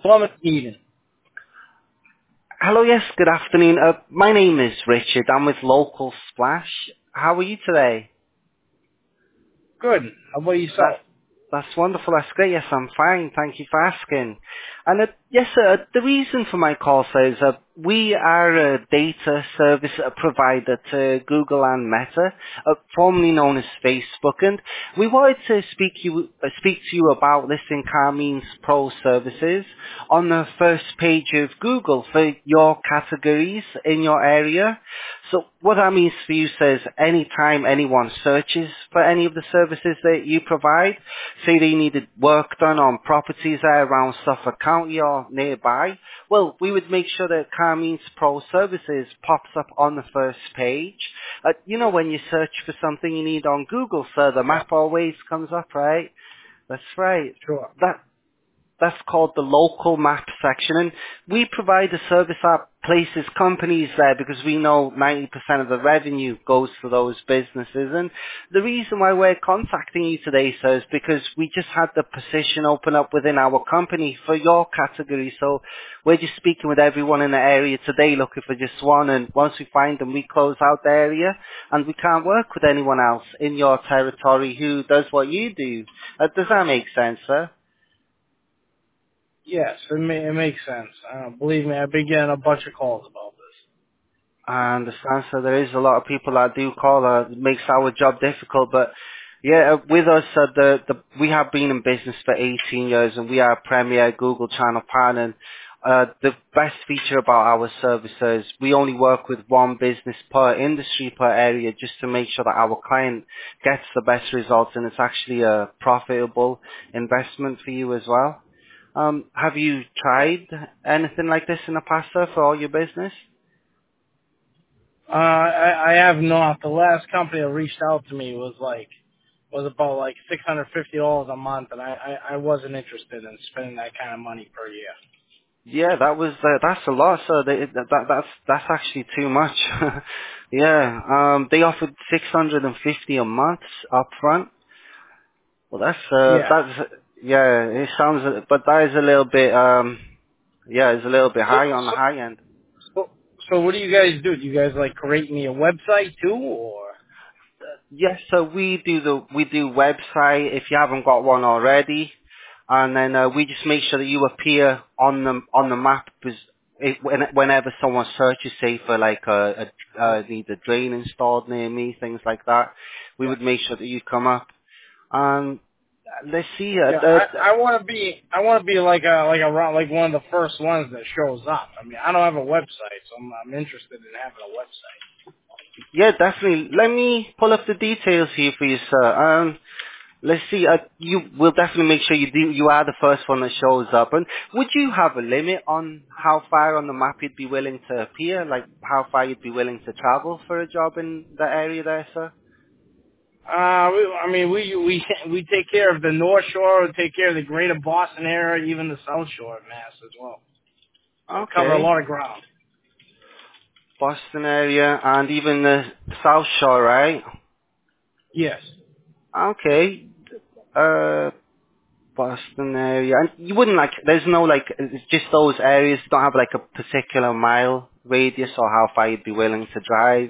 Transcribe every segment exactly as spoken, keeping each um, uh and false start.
Plumbing Eden. Hello, yes, good afternoon. Uh, my name is Richard. I'm with Local Splash. How are you today? Good. How about That, yourself? that's wonderful. That's great. Yes, I'm fine. Thank you for asking. And uh, yes, sir, the reason for my call, sir, is uh, we are a data service uh, provider to Google and Meta, uh, formerly known as Facebook, and we wanted to speak you uh, speak to you about listing Carmean's Pro services on the first page of Google for your categories in your area. So what that means for you says anytime anyone searches for any of the services that you provide, say they needed work done on properties there around Suffolk County or nearby, well, we would make sure that Carmean's Pro Services pops up on the first page. Uh, you know, when you search for something you need on Google, sir, the map always comes up, right? That's right. Sure. That That's called the local map section, and we provide a service that places companies there because we know ninety percent of the revenue goes to those businesses. And the reason why we're contacting you today, sir, is because we just had the position open up within our company for your category. So we're just speaking with everyone in the area today looking for just one, and once we find them, we close out the area, and we can't work with anyone else in your territory who does what you do. Uh, does that make sense, sir? Yes, it, ma- it makes sense. Uh, believe me, I've been getting a bunch of calls about this. I understand. So there is a lot of people that do call. Uh, it makes our job difficult, but yeah, uh, with us, uh, the the we have been in business for eighteen years, and we are a premier Google channel partner. And, uh, the best feature about our services, we only work with one business per industry per area, just to make sure that our client gets the best results, and it's actually a profitable investment for you as well. Um, have you tried anything like this in the past, sir, for all your business? Uh, I, I have not. The last company that reached out to me was like, was about like six hundred fifty dollars a month, and I, I, I wasn't interested in spending that kind of money per year. Yeah, that was uh, that's a lot. So they, that that- that's that's actually too much. yeah, um, they offered six hundred and fifty a month up front. Well, that's uh, Yeah. that's yeah. It sounds, uh, but that is a little bit um, yeah, it's a little bit So, high on the so, high end. so, so what do you guys do? Do you guys like create me a website too, or? Yes, so we do the we do website if you haven't got one already, and then uh, we just make sure that you appear on the on the map because it, when, whenever someone searches, say for like a, a uh, need a drain installed near me, things like that, we Yeah. would make sure that you come up. And let's see, uh, Yeah, the, I, I want to be I want to be like a like a ro- like one of the first ones that shows up. I mean, I don't have a website, so I'm, I'm interested in having a website. yeah, definitely. Let me pull up the details here for you, sir. Um, Let's see. Uh, you will definitely make sure you do. You are the first one that shows up. And would you have a limit on how far on the map you'd be willing to appear? Like how far you'd be willing to travel for a job in that area there, sir? Uh, we, I mean, we we we take care of the North Shore, we take care of the Greater Boston area, even the South Shore of Mass as well. So we cover a Okay, lot of ground. Boston area and even the South Shore, right? Yes. Okay, uh, Boston area. And you wouldn't like. There's no like. It's just those areas. You don't have like a particular mile radius or how far you'd be willing to drive.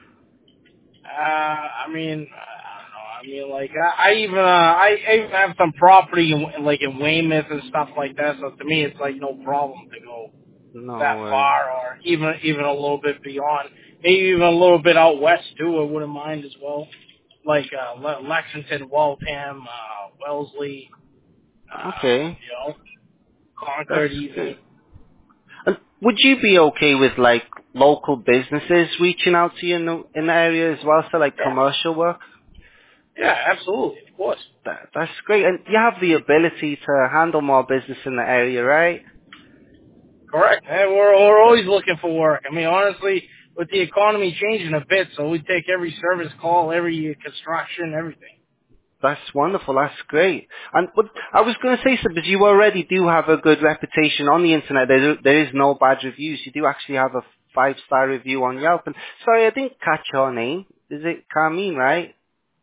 Uh, I mean, I don't know. I mean, like I, I even uh, I, I even have some property in, like in Weymouth and stuff like that. So to me, it's like no problem to go No that worries. far, or even even a little bit beyond, maybe even a little bit out west too. I wouldn't mind as well, like uh, Le- Lexington, Waltham, uh, Wellesley, uh, Okay. you know, That's Concord even. good. And would you be okay with like local businesses reaching out to you in the, in the area as well, so like Yeah, commercial work? yeah, absolutely, of course, That, that's great. And you have the ability to handle more business in the area, right? correct. And we're we're always looking for work. I mean, honestly, with the economy changing a bit, so we take every service call, every construction, everything. That's wonderful. That's great. And but I was going to say something, because you already do have a good reputation on the internet. There, there is no bad reviews. You do actually have a five-star review on Yelp. And sorry, I didn't catch your name. Is it Carmine, right?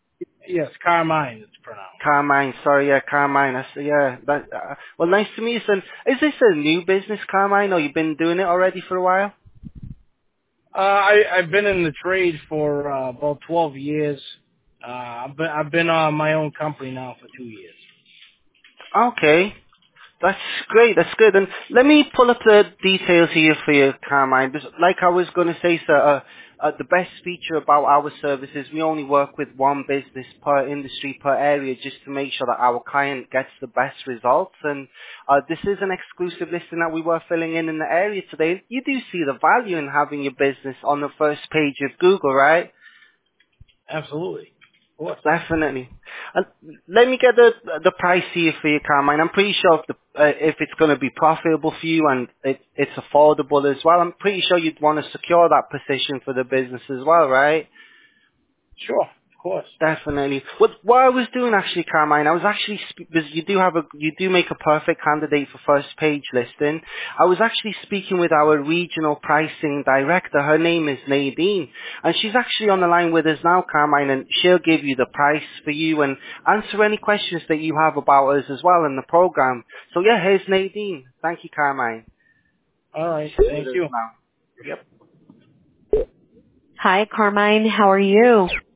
Yes, Carmine, it's pronounced. Carmine, sorry, yeah, Carmine. That's, yeah, that, uh, well, nice to meet you, son. Is this a new business, Carmine, or you've been doing it already for a while? Uh, I, I've been in the trade for uh, about twelve years. Uh, I've been I've been on my own company now for two years. Okay. That's great. That's good. And let me pull up the details here for you, Carmine. Because like I was going to say, sir, uh, uh, the best feature about our services, we only work with one business per industry, per area, just to make sure that our client gets the best results. And uh, this is an exclusive listing that we were filling in in the area today. You do see the value in having your business on the first page of Google, right? Absolutely, of course. Definitely. And let me get the the price here for you, Carmine. I'm pretty sure if, the, uh, if it's going to be profitable for you and it, it's affordable as well, I'm pretty sure you'd want to secure that position for the business as well, right? Sure, of course. Definitely. What what I was doing actually, Carmine, I was actually sp- because you do have a you do make a perfect candidate for first page listing. I was actually speaking with our regional pricing director. Her name is Nadine, and she's actually on the line with us now, Carmine, and she'll give you the price for you and answer any questions that you have about us as well in the program. So yeah, here's Nadine. Thank you, Carmine. All right, She's thank with us you. now. Yep. Hi, Carmine. How are you?